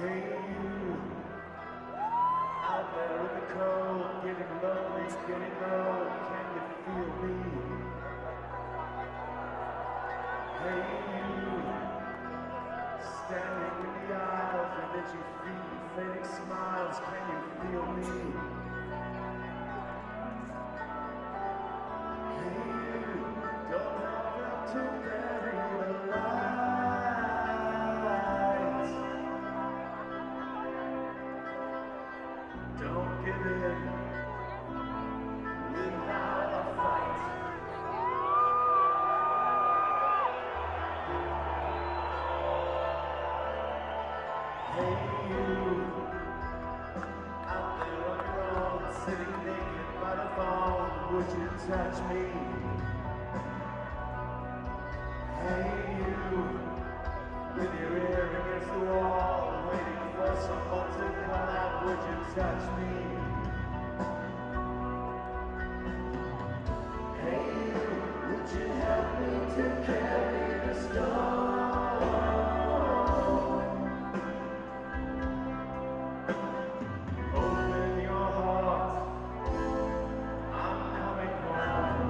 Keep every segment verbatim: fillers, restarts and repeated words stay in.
Hey you, out there in the cold, getting lonely, getting low, can you feel me? Hey you, standing in the aisles and at your feet, fading smiles, can you feel me? Hey you, don't have to bury the lights. Don't give in without a fight. Hey you, out there on your own, sitting naked by the phone, would you touch me? Hey you, with your ear against the wall, waiting for someone to come out, would you touch me? Hey you, would you help me to carry the stone? Open your heart, I'm coming home.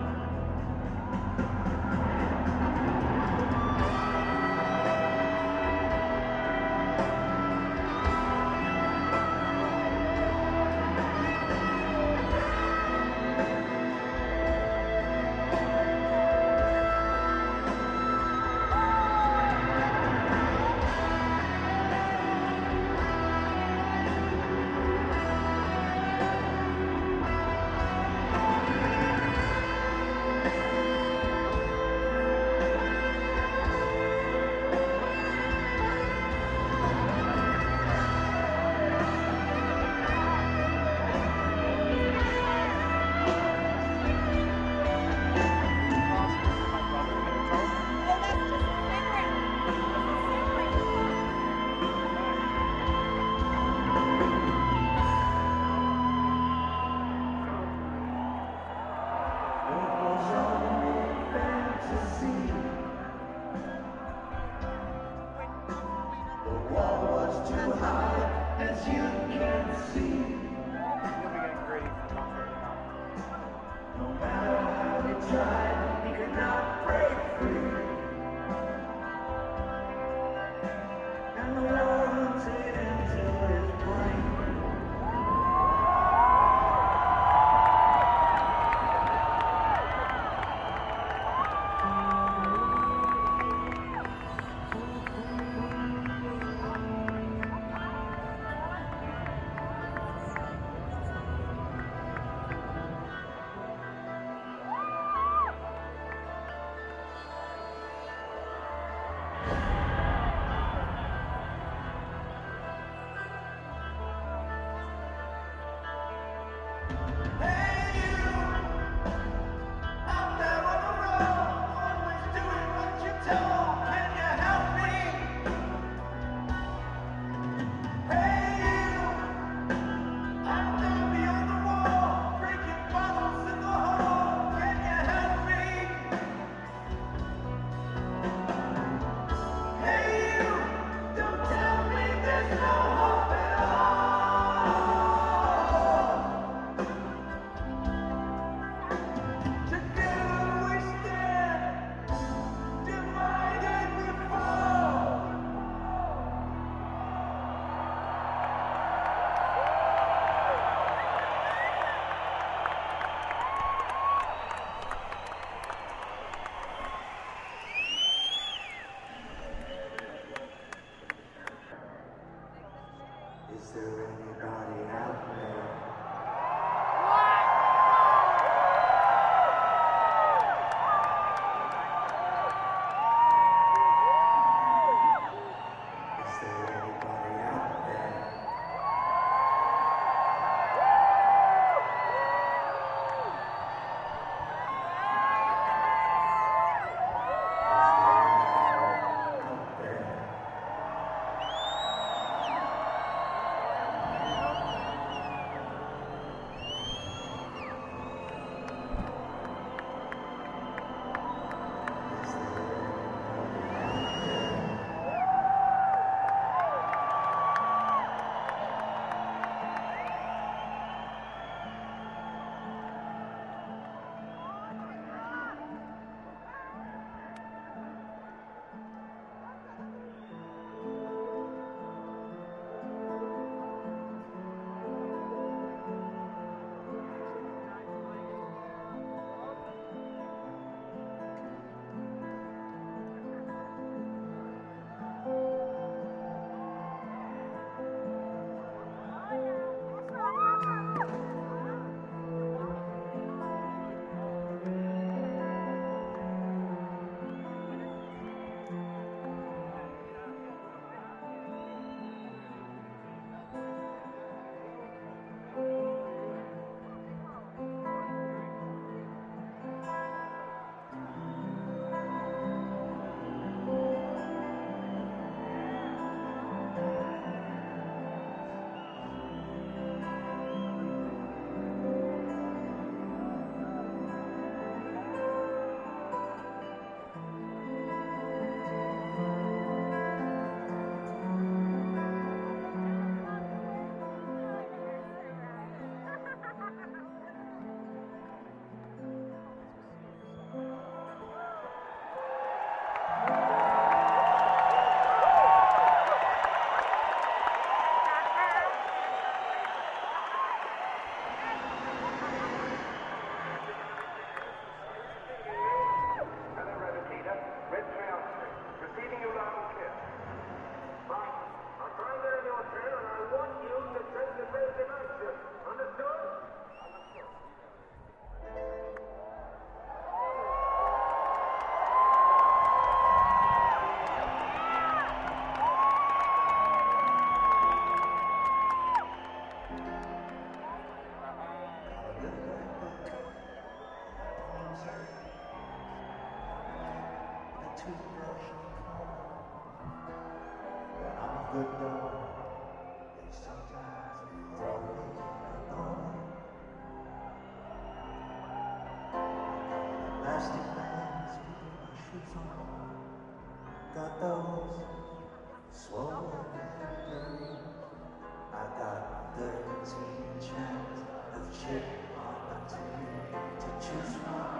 toothbrush and comb. But I'm a good dog, and sometimes throw me a bone. Elastic bands keeping my shoes on. Got those swollen and dirty. I got thirteen channels of chip on the T V to choose from.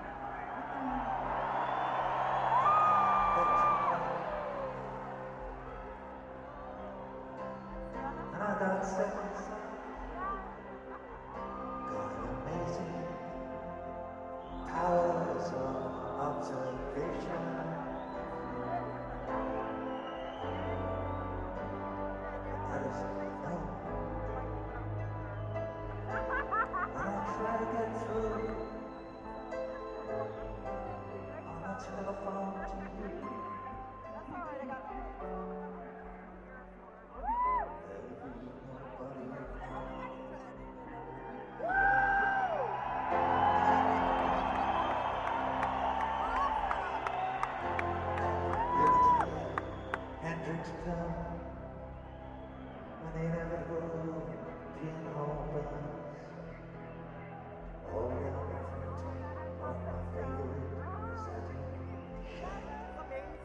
And I got seven sons. Got amazing powers of observation. That is no. When I try to get through on the telephone to you, there'll be nobody home. Hendrix come when the inevitable pinhole buzz. All down the front of my favorite satin shades.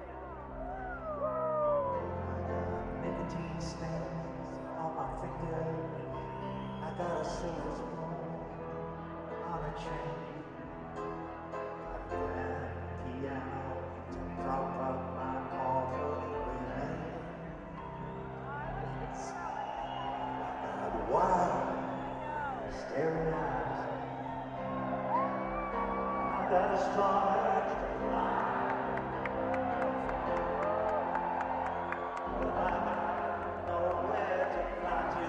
I got nicotine stains on my finger. I got a silver spoon on a chain. Got a grand piano to prop up my awful remains. I got wild, staring eyes. I got a strong urge to fly, but I don't know where to fly to.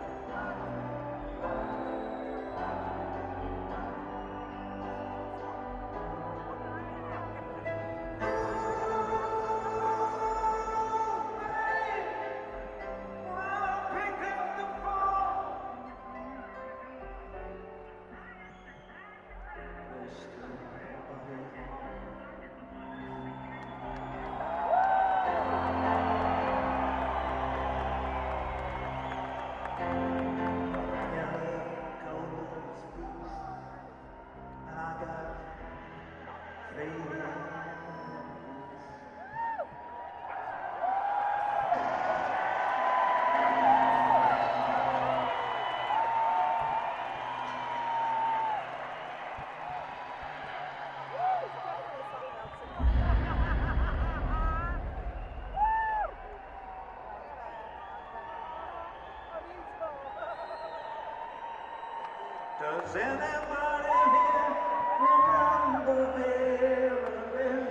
Does anybody here remember Marilyn?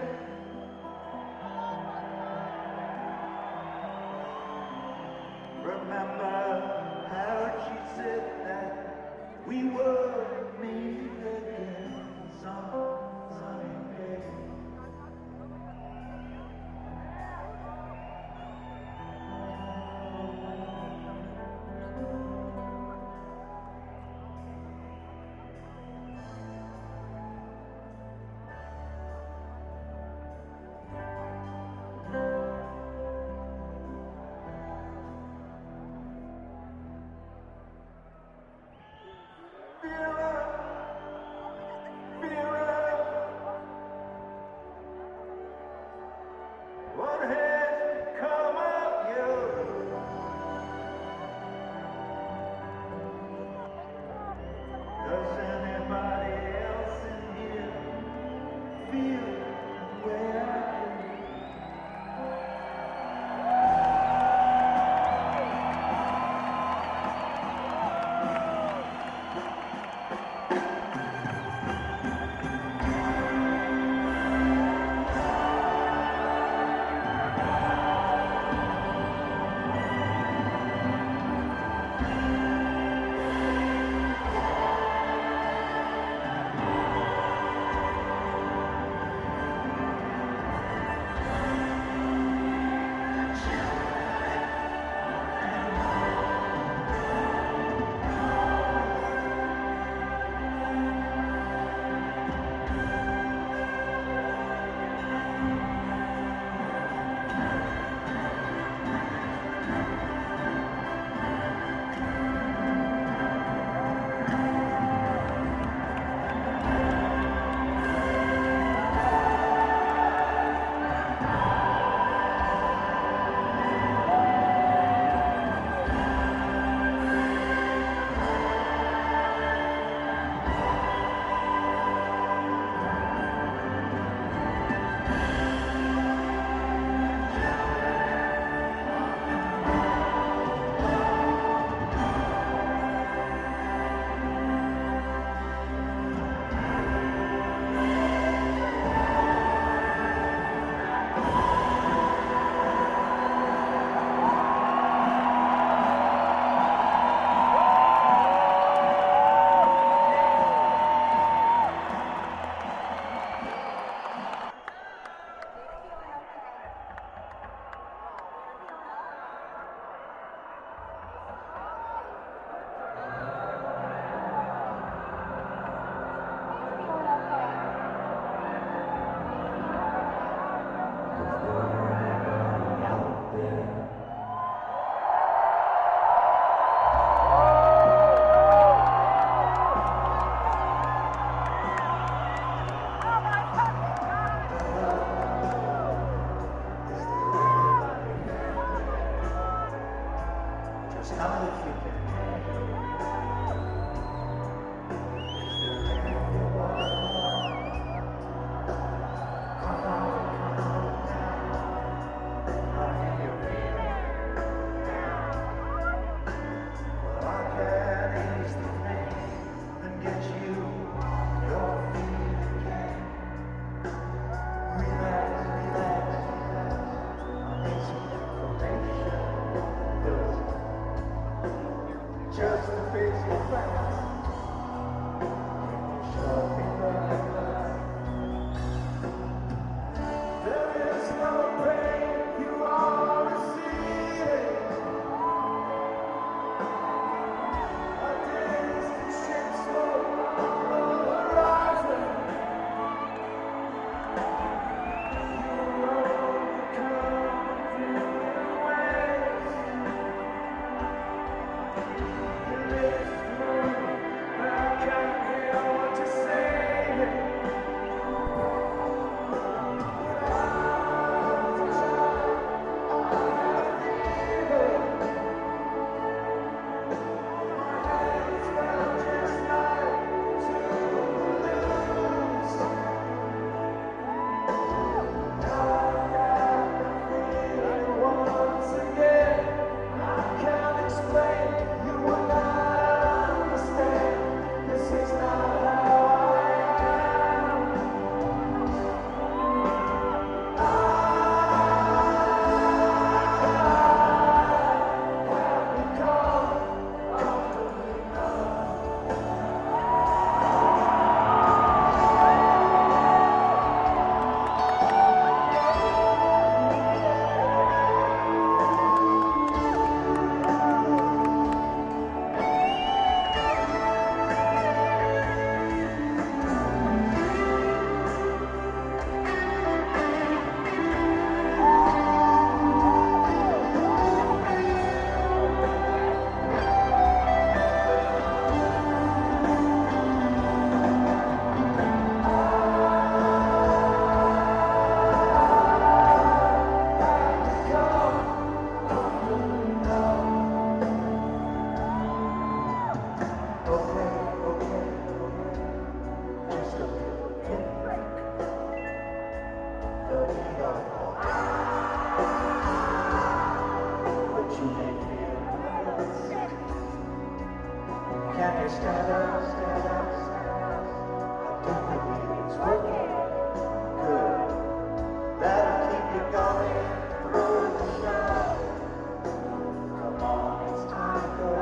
Remember how she said that we would meet again some sunny day? you stand up, stand up, stand up? I do believe it's working. Good. That'll keep you going through the show. Come on, it's time to go.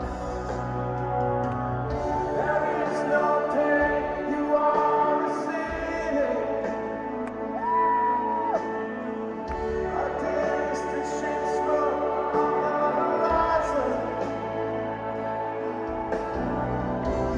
There is no pain you are receiving. A distant ship struck on the horizon.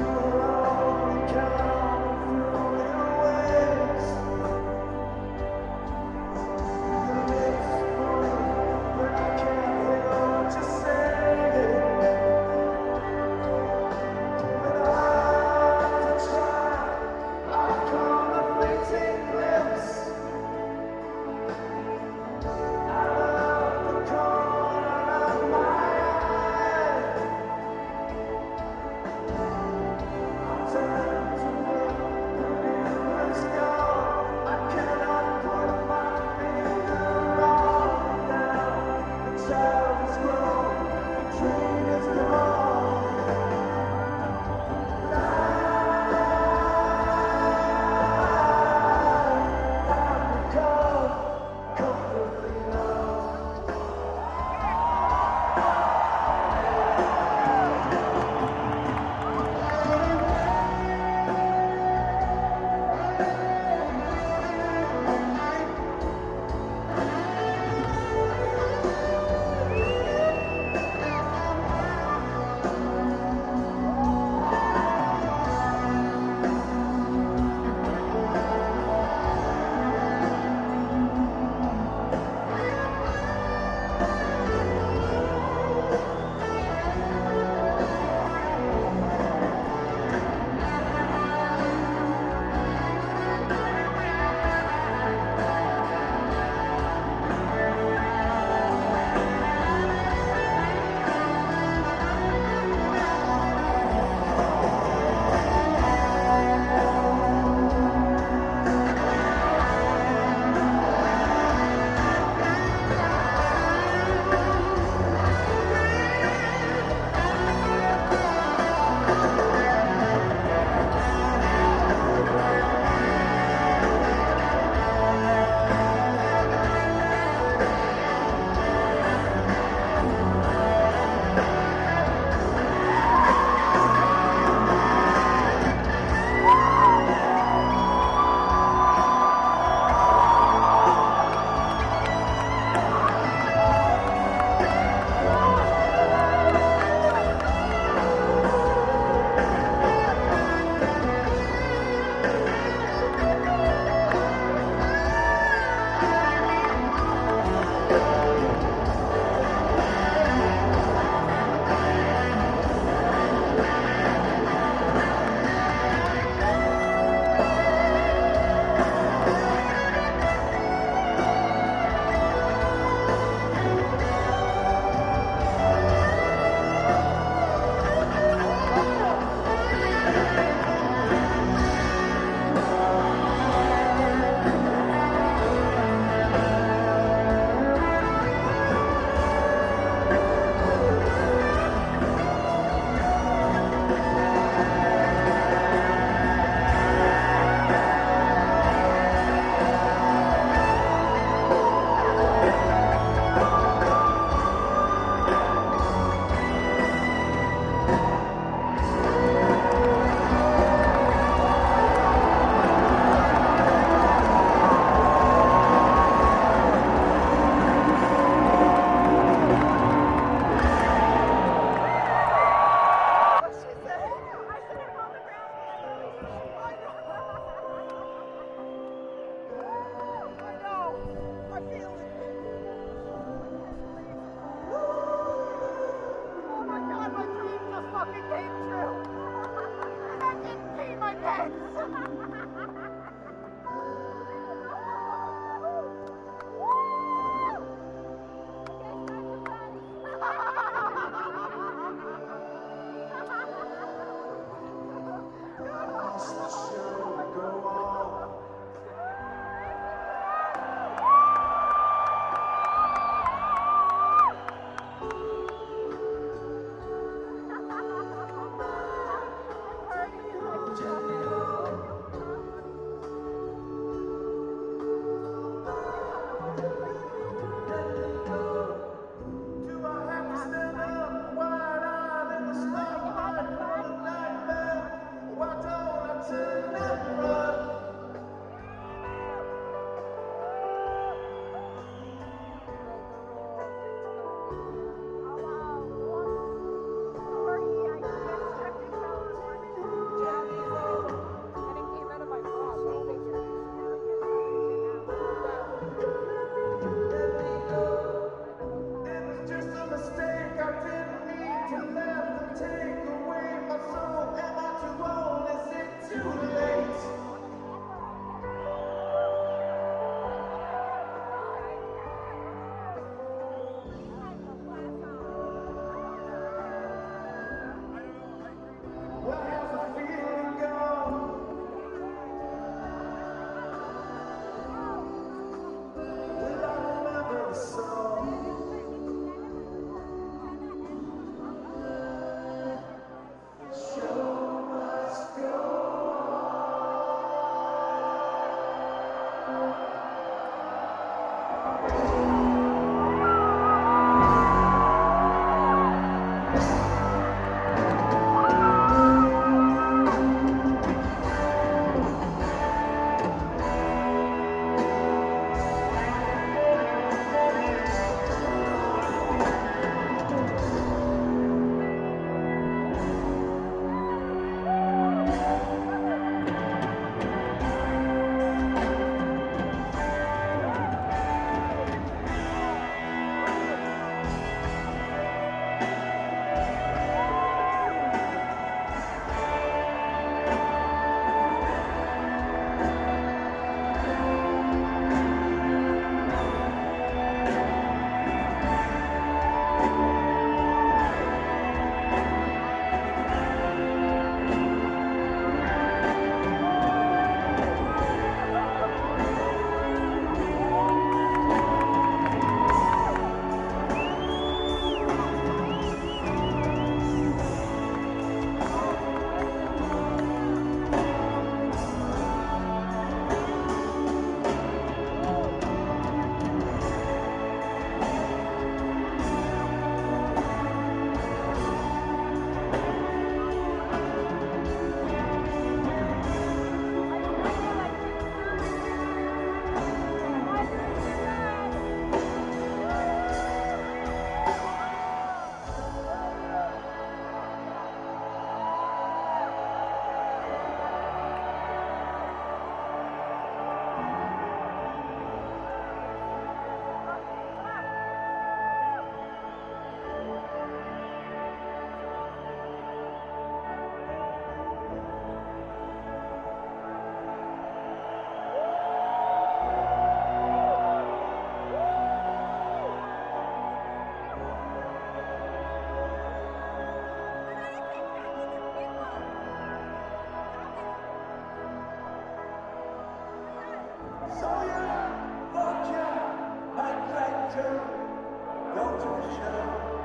to go to the show.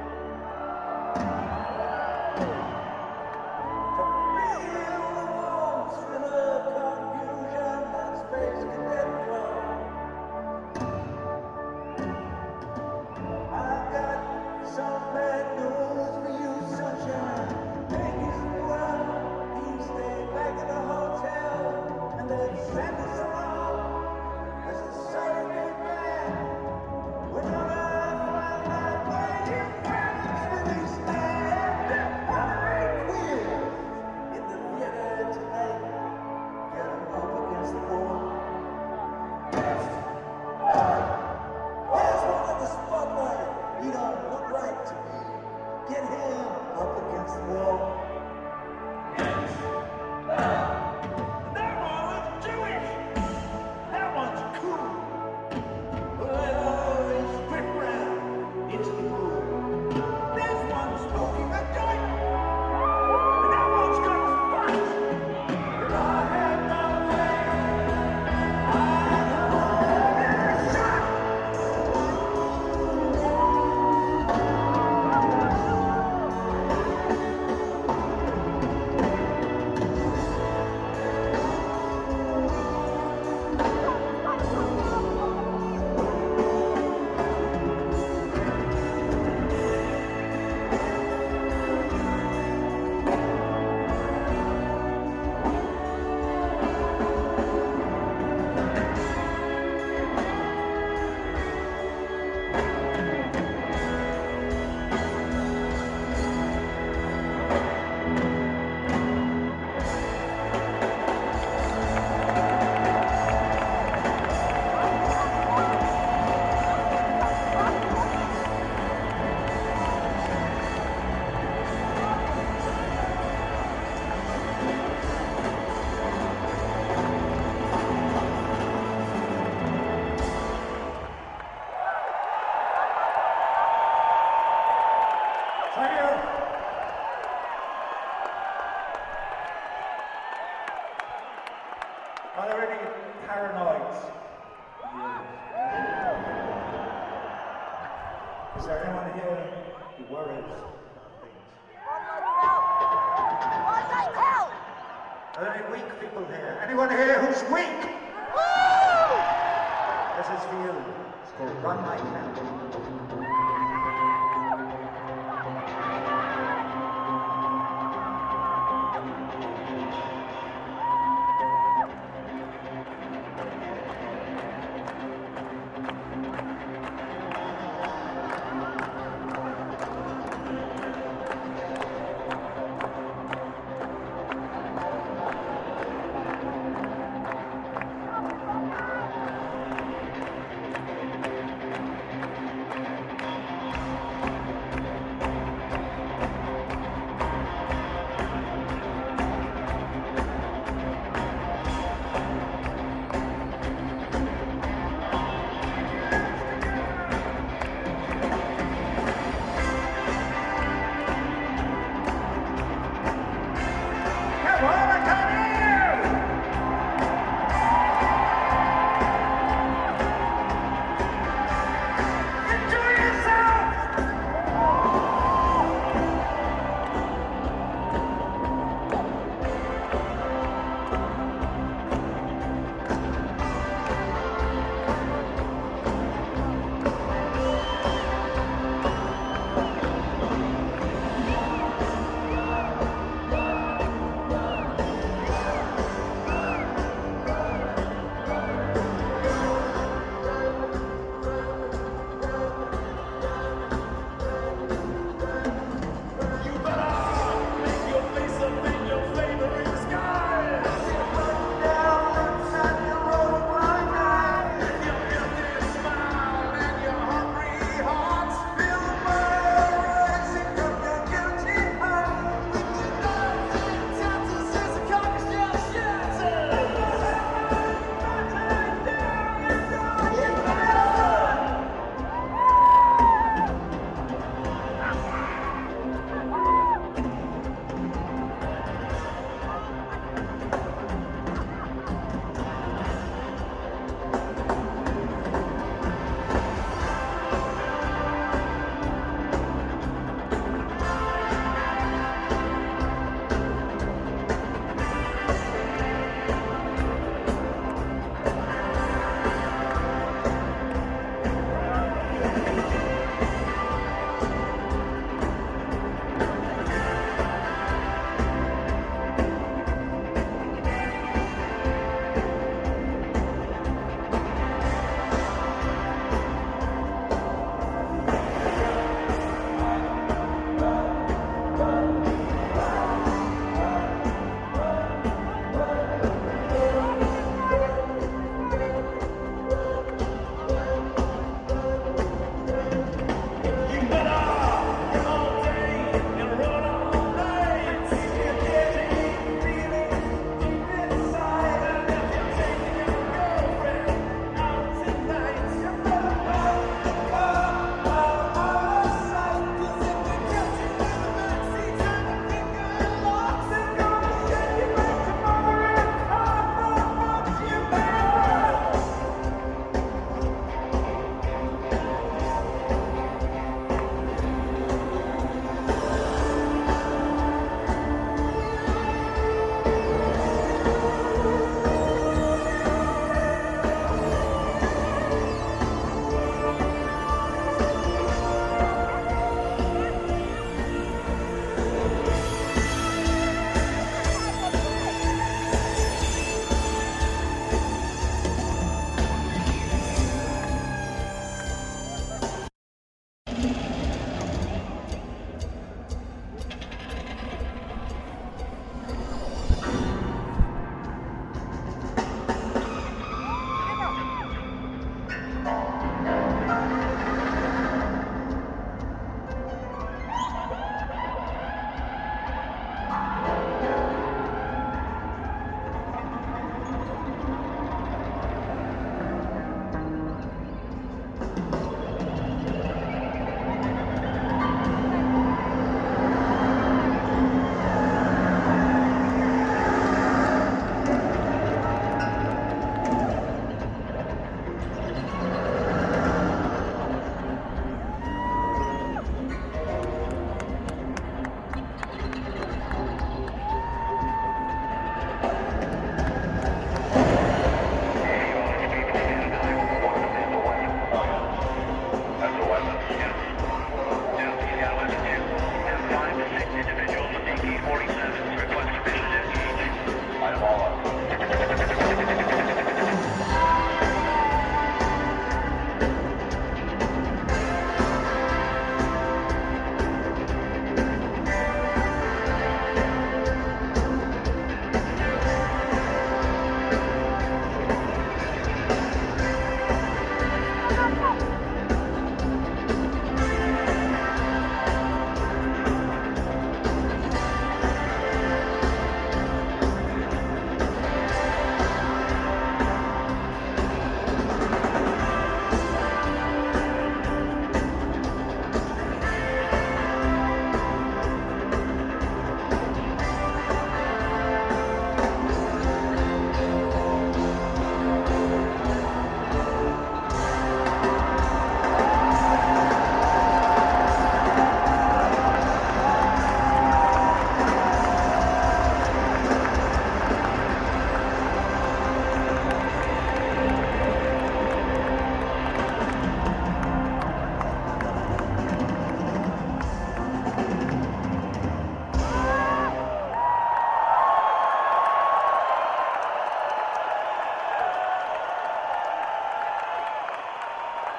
To feel the warmth and the confusion that space can get through. I've got some bad news for you, sunshine. Take his well, he stayed back in the hotel, and then sent us around as a surrogate man. We're gonna find out where your friends really stand. Right queer in the theater tonight. Get him up against the wall. Yes. There's one in the spotlight. He don't look right to me. Get him up against the wall. That one was Jewish. That one's cool. Well, always whip round into the room. This one's smoking a joint. And that one's got spots. If I had my way, I'd hold every shot. Thank you. Are there any paranoids? Is there anyone here who worries about things? One like hell! Are there any weak people here? Anyone here who's weak? Woo! This is for you. It's called Run Like Hell.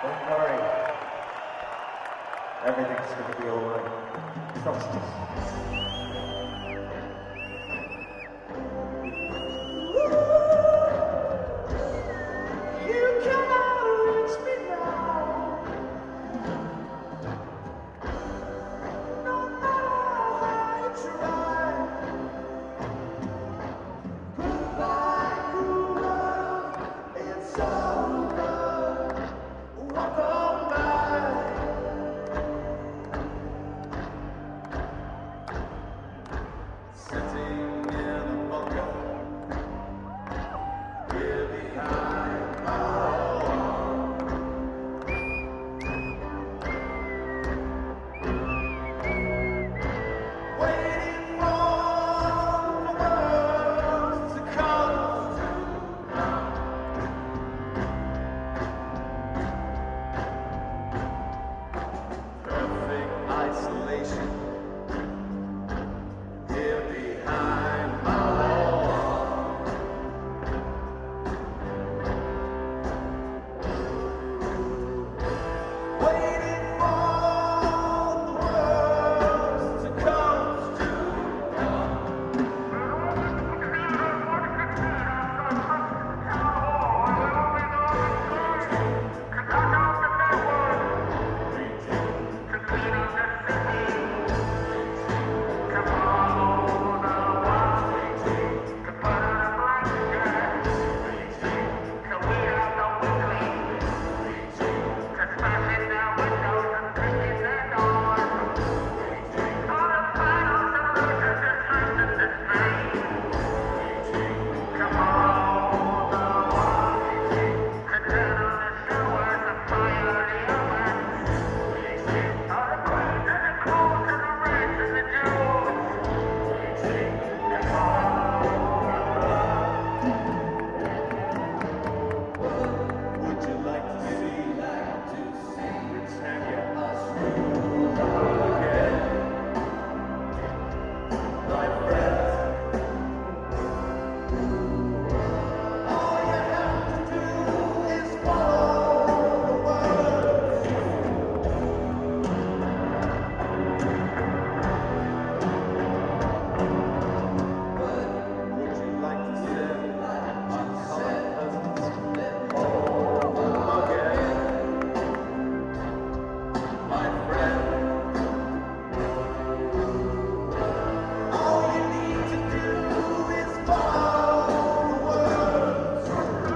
Don't worry. Everything's gonna be alright. Trust us. You cannot reach me now. No matter how you try. Goodbye, cool love. It's over. Walk on by. Sitting in a bunker, here behind my wall. Waiting for the world to come to perfect isolation. Here behind my wall, waiting for the world to come to. Would you like to see, like to see Britannia again? My friends, all you have to do is follow the words. Would you like to see my colored cousins again? My friend, all you need to do is follow the words.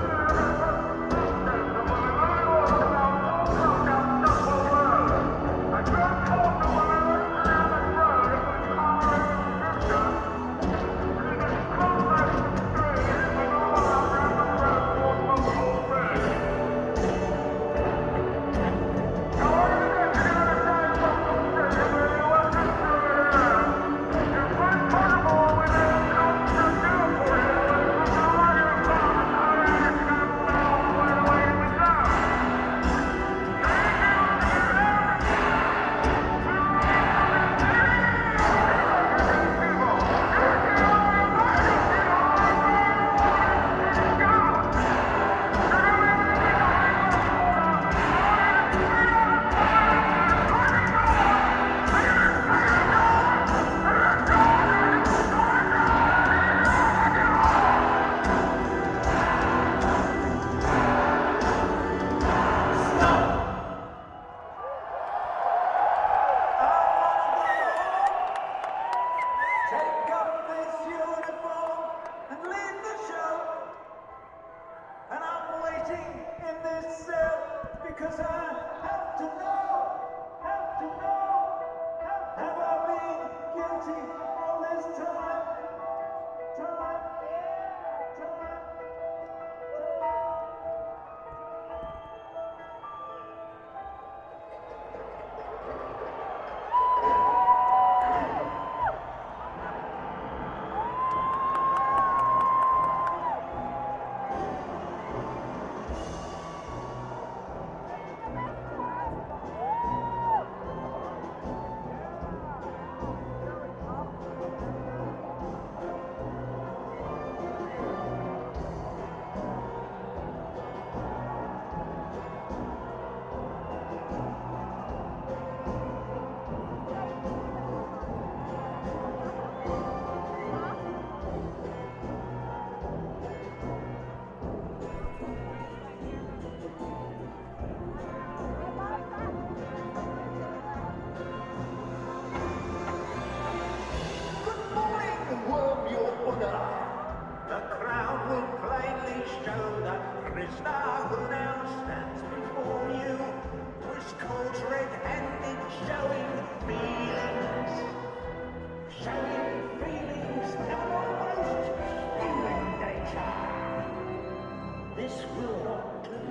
Take up this uniform and leave the show. And I'm waiting in this cell because I have to know, have to know, have I been guilty all this time? Time, time, time. this will not do.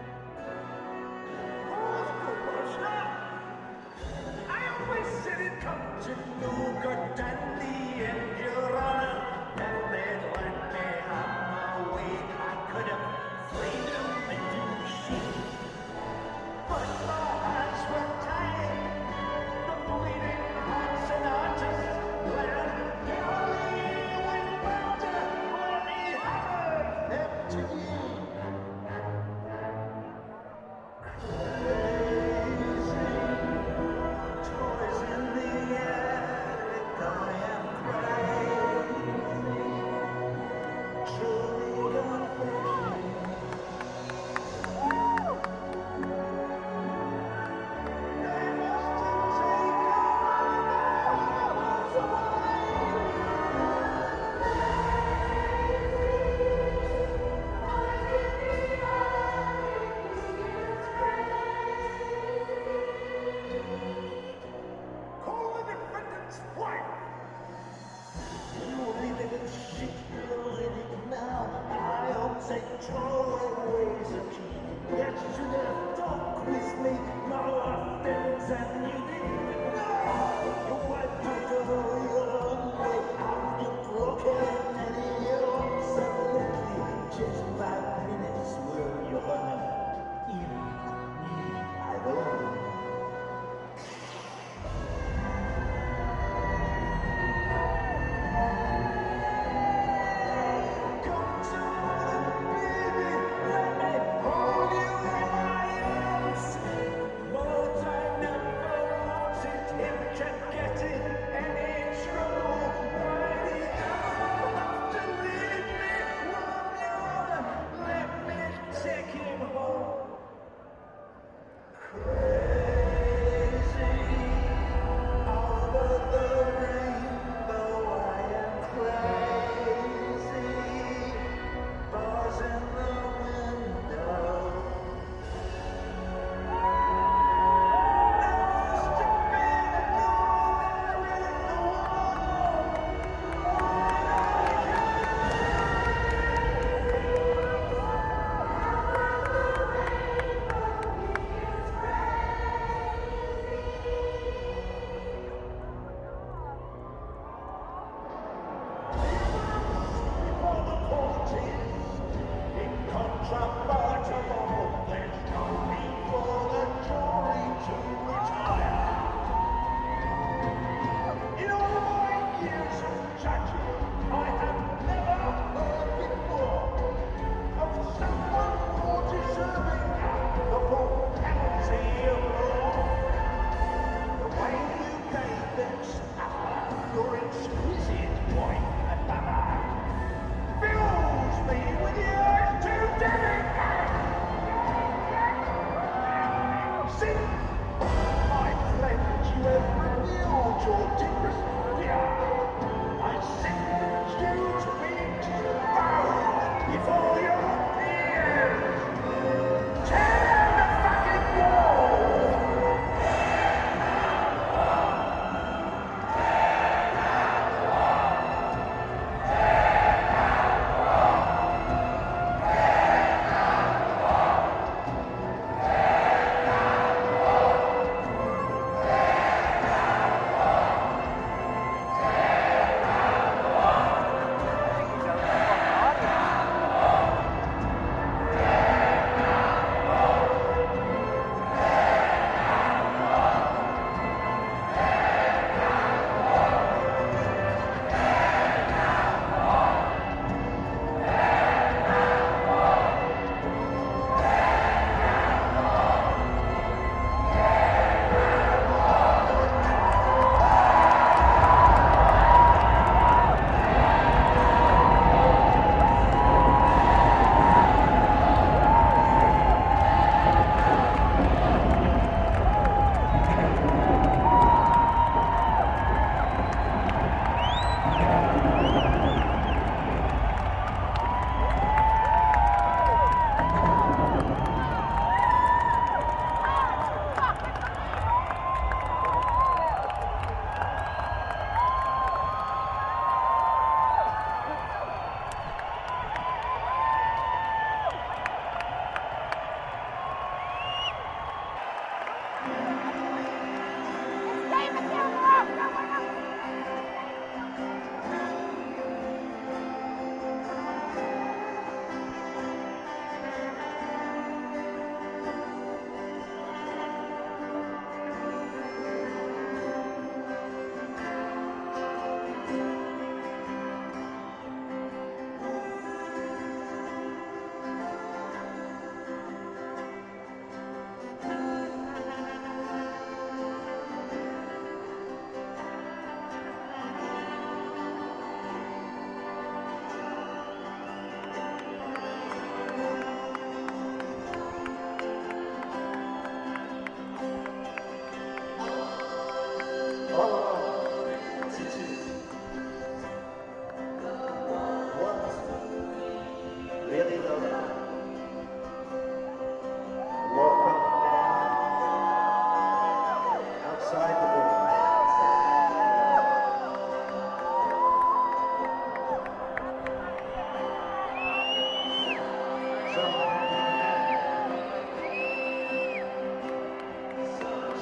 Oh, Commissioner! I always said it come to no good and the end, Your Honor. And they'd let me have my way. I could have freed them into sheep. But my hands were tied. The bleeding hearts and artists bled. Galley with murder when he hammered them to you. Crazy toys in the attic. I am crazy. Truly confession. Call the defendant's wife! You leave it in shit, you're in it now. I'll take throwaways of key. Yet should have talked with me more often than you did. No! You wiped out all your own way. I've broken any absolutely. Just five minutes will your honor. Even me alone. Come to me, baby, let me hold you in my arms. But I never wanted him to get in any trouble. Why do you have to leave me, woman? Let me take him home. Crazy, over the rainbow, I am crazy. Bars in the window. Nose to be the door in the wall. Before the court is incontrovertible, there's no need for the jury to retire. In all my years of judging, I have never heard before of someone more deserving the full penalty of law. The way you gave them suffer, your exquisite point and manner, fills me with the urge to dedicate. Sing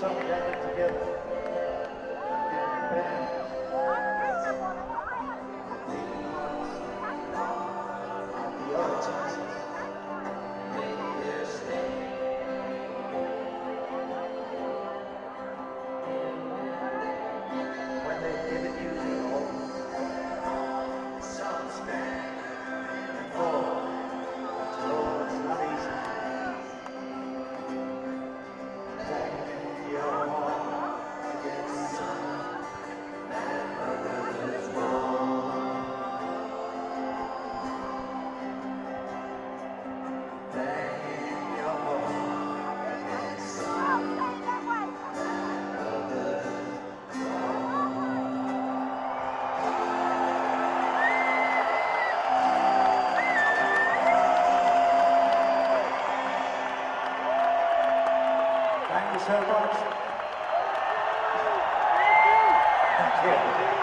song gathered together in band. The oddities. When they've given you the all, some stand and fall. Oh, it's not easy. Banging your heart against some man brother's wall. Banging your heart against some man brother's Thank you so much. Thank you.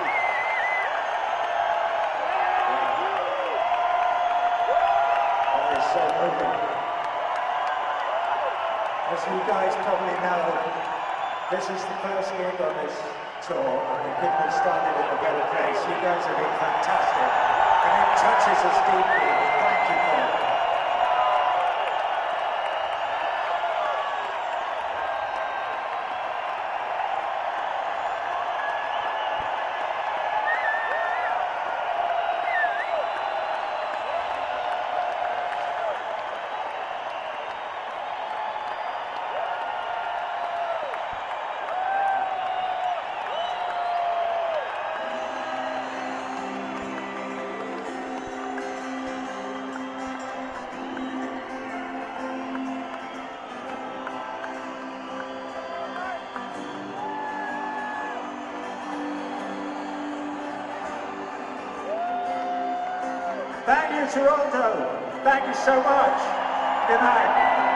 That is so moving. As you guys probably know, this is the first gig on this tour, and it couldn't have started in a better place. You guys have been fantastic, and it touches us deeply. Thank you for it. Thank you, Toronto. Thank you so much. Good night.